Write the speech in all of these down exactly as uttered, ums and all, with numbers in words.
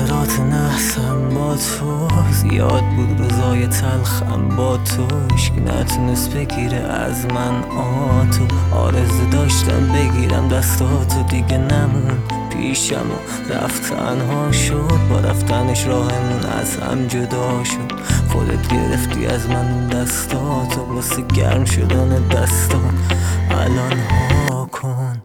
خاطرات نحسم با تو، زیاد بود روزای تلخم با تو. هیچکی نتونست بگیره از من آتو. آرزو داشتم بگیرم دستاتو، دیگه نمون پیشم و رفت تنها شد. با رفتنش راهمون از هم جدا شد. خودت گرفتی از من اون دستاتو، واسه گرم شدن دستان الان ها کن.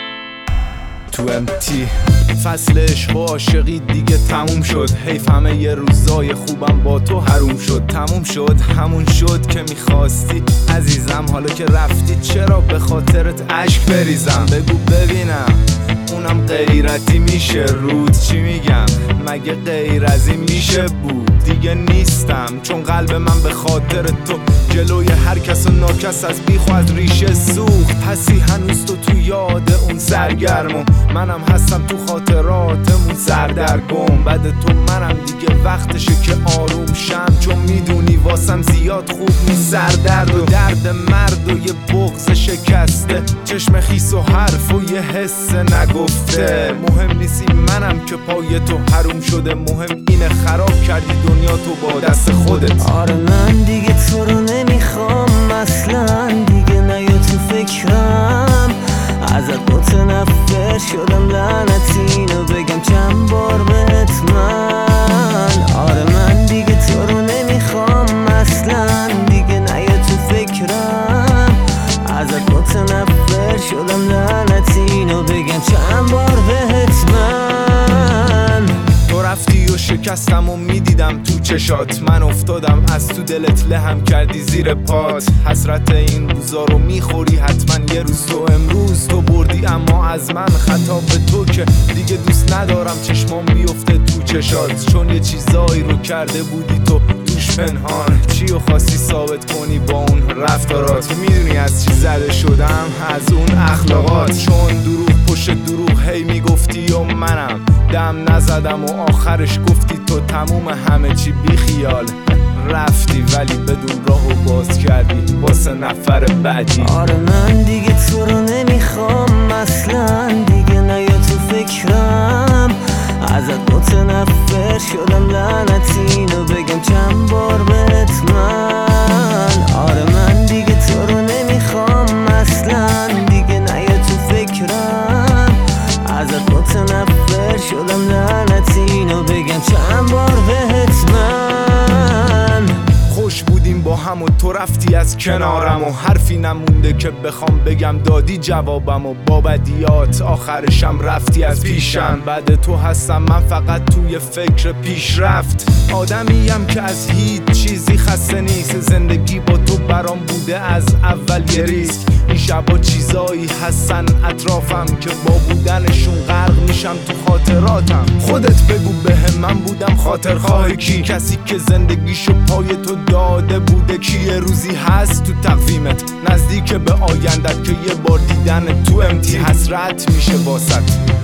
تو امتی فصل عشق و عاشقی دیگه تموم شد. حیف همه یه روزای خوبم با تو حروم شد. تموم شد همون شد که میخواستی عزیزم. حالا که رفتی چرا به خاطرت اشک بریزم؟ بگو ببینم اونم غیرتی میشه رود. چی میگم مگه غیر از این میشه بود؟ دیگه نیستم چون قلب من به خاطر تو جلوی هر کس و ناکس از بیخ و از ریشه سوخت. هستی هنوز تو تو یاد اون سرگرم و منم هستم تو خاطراتمون سردرگم. بعد تو منم دیگه وقتشه که آروم شم، چون میدونی واسم زیاد خوب نیست سردرد و درد مرد و یه بغض شکسته، چشم خیس و حرف و یه حس نگفته. مهم نیستی منم که پای تو حروم شده، مهم اینه خراب کردی دنیا تو با دست خودت. آره من دیگه تو رو نمیخوام اصلا، دیگه نیا تو فکرم. ازت متنفر شدم لعنت اینو بگم چند بار بهت من. آره من دیگه تو رو نمیخوام اصلا، دیگه نیا تو فکرم. ازت متنفر شدم لعنت اینو بگم چند بار بهت من. تو رفتی و شکستم و میدیدم تو چشات، من افتادم از تو دلت لهم کردی زیر پات. حسرت این روزا رو میخوری حتما یه روز تو. امروز تو بردی اما از من خطا به تو که دیگه دوست ندارم چشمام بیفته تو چشات، چون یه چیزایی رو کرده بودی تو توش پنهان. چی رو خواستی ثابت کنی با اون رفتارات؟ میدونی از چی زده شدم؟ از اون اخلاقات. چون دروغ پشت دروغ هی میگفتی و منم دم نزدم و آخرش گفتی تو تموم همه چی بی خیال. رفتی ولی بدون راهو باز کردی واسه نفر بعدی. آره من دیگه تو رو نمیخوام اصلا، دیگه نیا تو فکرم. ازت متنفر شدم لعنت اینو بگم چند بار بهت من. آره من دیگه تو رو نمیخوام اصلا، دیگه نیا تو فکرم. ازت متنفر شدم لعنت اینو بگم چند بار بهت من. خوش بودیم با هم و تو رفتی از کنارم و حرفی نمونده که بخوام بگم دادی جوابم و با بدیات آخرشم رفتی از پیشم. بعد تو هستم من فقط توی فکر پیشرفت. آدمیم که از هیچ چیزی خسته نیست، زندگی با تو برام بوده از اول یه ریسک. این شبا چیزایی هستن اطرافم که با بودنشون غرق میشم تو خاطراتم. خودت بگو بهم من بودم خاطرخواه کی؟ کسی که زندگیشو پای تو داده بوده کی؟ یه روزی هست تو تقویمت نزدیک به آیندت که یه بار دیدن تو امتی حسرت میشه واسط.